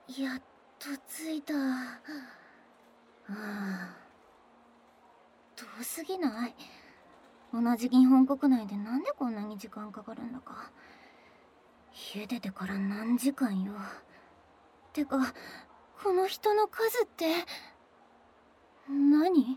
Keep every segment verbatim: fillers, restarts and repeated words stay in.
やっと着いた。はあ、遠すぎない？同じ日本国内でなんでこんなに時間かかるんだか。家出てから何時間よ。てか、この人の数って、何？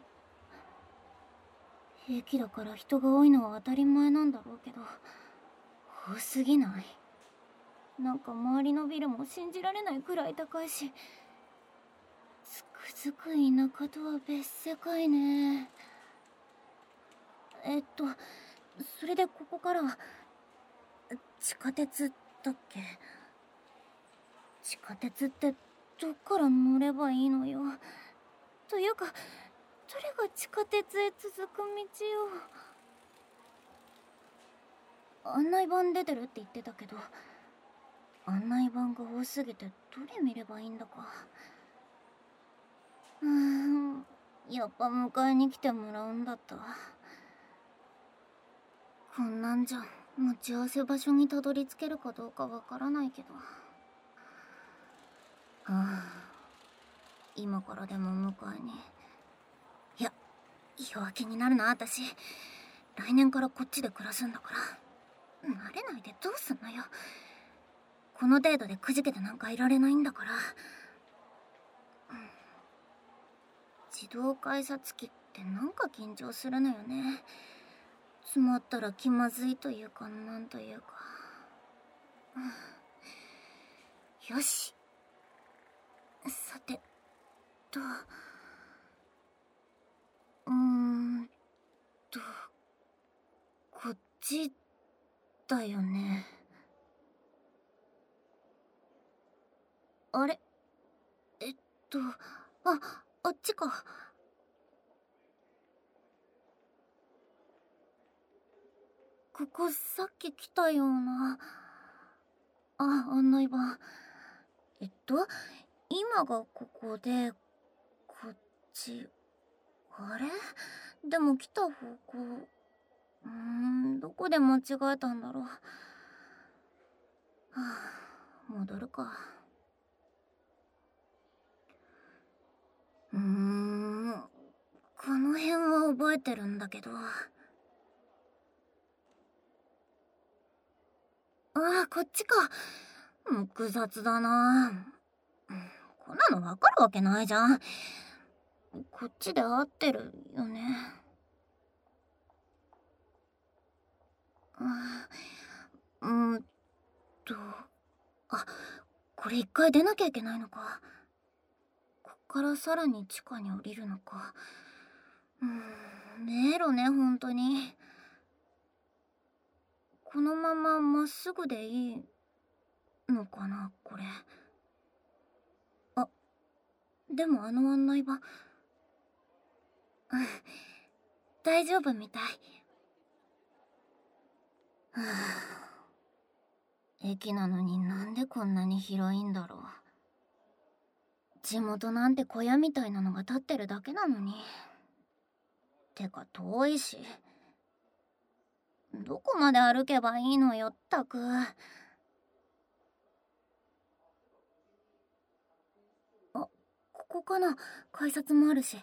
駅だから人が多いのは当たり前なんだろうけど、多すぎない？なんか周りのビルも信じられないくらい高いし、つくづく田舎とは別世界ね。えっとそれでここからは地下鉄だっけ？地下鉄ってどっから乗ればいいのよ。というか、どれが地下鉄へ続く道よ。案内板出てるって言ってたけど、案内板が多すぎてどれ見ればいいんだか。うーん、やっぱ迎えに来てもらうんだった。こんなんじゃ待ち合わせ場所にたどり着けるかどうかわからないけど。はあ、今からでも迎えに。いや、弱気になるな私。来年からこっちで暮らすんだから。慣れないでどうすんのよ。この程度でくじけてなんかいられないんだから。自動改札機ってなんか緊張するのよね。詰まったら気まずいというかなんというか。よし、さてと、うーんと、こっちだよね。あれ、えっと、あ、あっちか。ここさっき来たような。あ、案内板。えっと今がここで、こっち。あれ？でも来た方向、うーん、どこで間違えたんだろう。はあ、戻るか。うーん、この辺は覚えてるんだけど。ああ、こっちか。複雑だな。こんなのわかるわけないじゃん。こっちで合ってるよね。うーんと、あ、これ一回出なきゃいけないのか。こっからさらに地下に降りるのか。うーん、迷路ね、ほんとに。このまままっすぐでいいのかな、これ。あ、でもあの案内板、うん、大丈夫みたい。はあ、駅なのになんでこんなに広いんだろう。地元なんて小屋みたいなのが建ってるだけなのに。てか遠いし。どこまで歩けばいいのよったく。あ、ここかな。改札もあるし。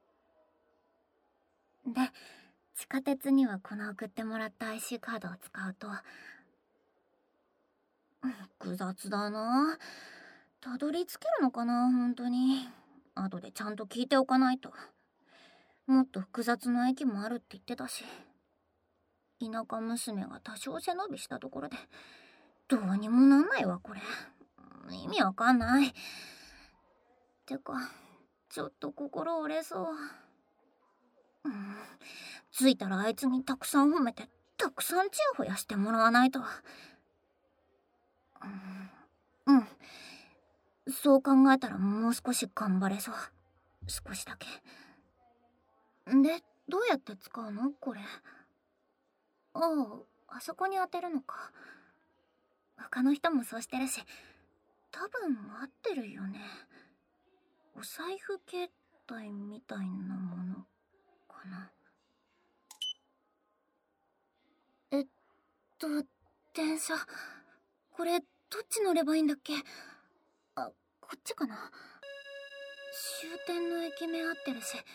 で、地下鉄にはこの送ってもらった アイシー カードを使うと。複雑だな。たどり着けるのかな、本当に。後でちゃんと聞いておかないと。もっと複雑な駅もあるって言ってたし。田舎娘が多少背伸びしたところでどうにもなんないわこれ。意味わかんない。てかちょっと心折れそう。うん、着いたらあいつにたくさん褒めてたくさんチヤホヤしてもらわないと。うん、うん、そう考えたらもう少し頑張れそう。少しだけ。で、どうやって使うのこれ。ああ、あそこに当てるのか。他の人もそうしてるし、多分合ってるよね。お財布携帯みたいなものかな。えっと電車、これどっち乗ればいいんだっけ。あ、 こっちかな。終点の駅名合ってるし。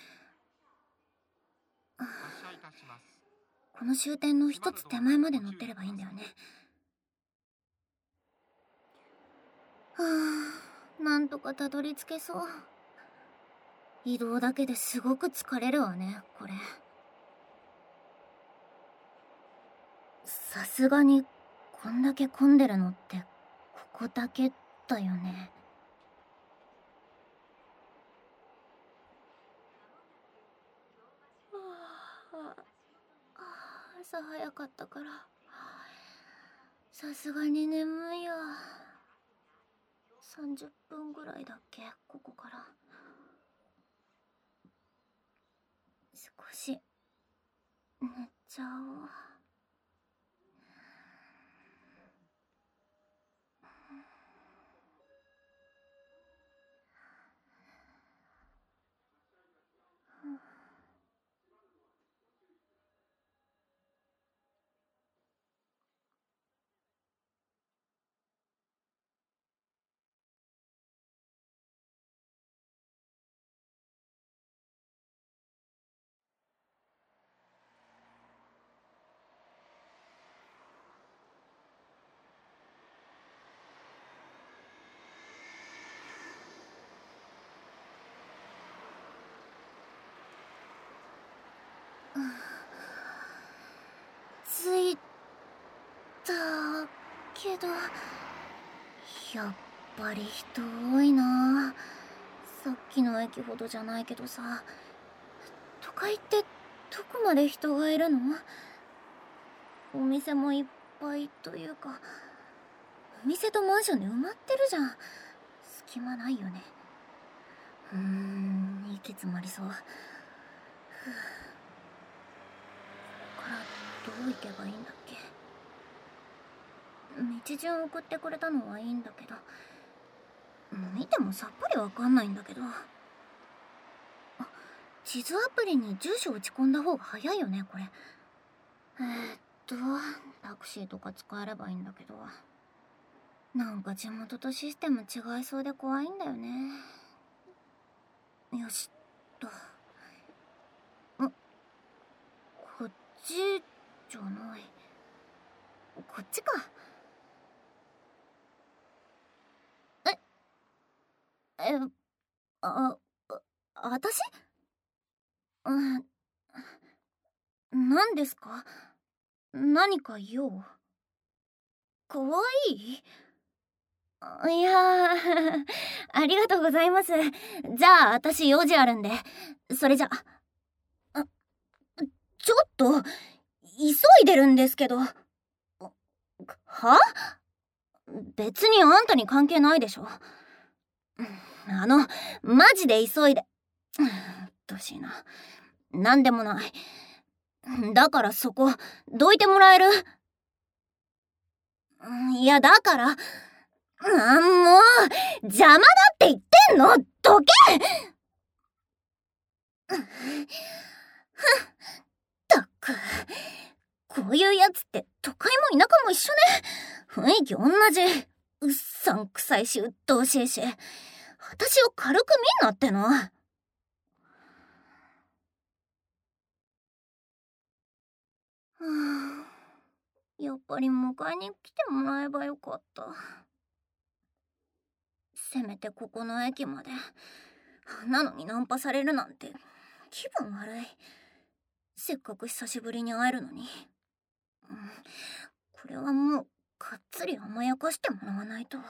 この終点の一つ手前まで乗ってればいいんだよね。はあ、なんとかたどり着けそう。移動だけですごく疲れるわね、これ。さすがにこんだけ混んでるのってここだけだよね。はあ、朝早かったからさすがに眠いや。さんじゅっぷんぐらいだっけ、ここから。少し寝ちゃおう。着いたけど、やっぱり人多いな。さっきの駅ほどじゃないけどさ。都会ってどこまで人がいるの？お店もいっぱいというか、お店とマンションで埋まってるじゃん。隙間ないよね。うーん、息詰まりそう。ふう、ここからどう行けばいいんだっけ。道順送ってくれたのはいいんだけど、見てもさっぱりわかんないんだけど。あ、地図アプリに住所打ち込んだ方が早いよね、これ。えーっとタクシーとか使えればいいんだけど、なんか地元とシステム違いそうで怖いんだよね。よしっと。ん、こっちじゃない。こっちか。ええああたしうん、何ですか？何か用？かわいい？いやーありがとうございます。じゃあ私用事あるんで、それじゃ。あ、ちょっと急いでるんですけど。は？別にあんたに関係ないでしょ。あのマジで急いで。うっとうしいな。なんでもない。だからそこどいてもらえる？いやだから、あ、もう邪魔だって言ってんの。どけ。ったく、こういうやつって都会も田舎も一緒ね。雰囲気同じ。うっさんくさいし鬱陶しいし、私を軽く見んなっての。はあ、やっぱり迎えに来てもらえばよかった。せめてここの駅まで。なのにナンパされるなんて気分悪い。せっかく久しぶりに会えるのに。うん、これはもうがっつり甘やかしてもらわないと。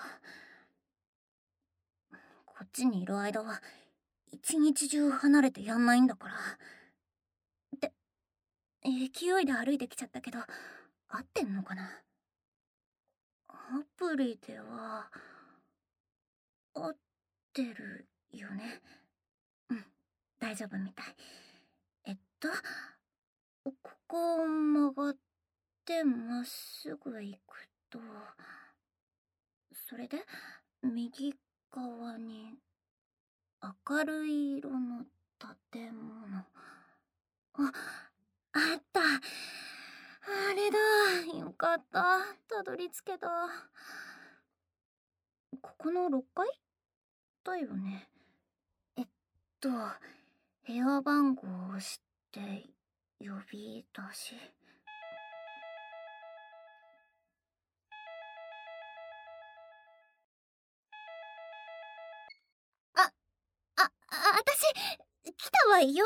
こっちにいる間は一日中離れてやんないんだから。って勢いで歩いてきちゃったけど合ってんのかな。アプリでは合ってるよね。うん、大丈夫みたい。えっとここを曲がってまっすぐ行くと、それで右側に明るい色の建物。あ、あった。あれだ。よかった。たどり着けた。ここのろっかい？ たよね。えっと、部屋番号を押して呼び出し。あ、あ、あ、あたし、来たわよ。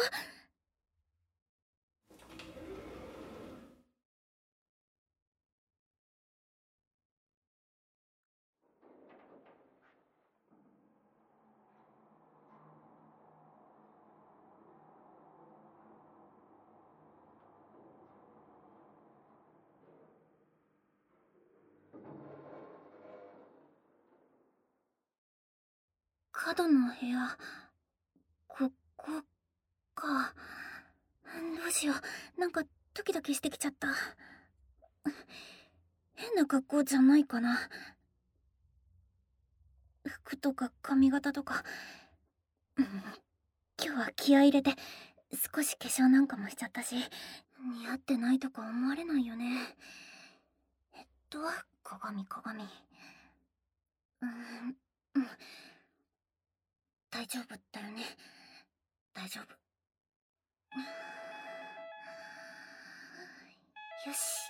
角の部屋、ここか。どうしよう、なんかドキドキしてきちゃった。変な格好じゃないかな。服とか髪型とか、うん、今日は気合い入れて少し化粧なんかもしちゃったし、似合ってないとか思われないよね。えっと鏡鏡、うーん、うん、大丈夫だよね。大丈夫。よし。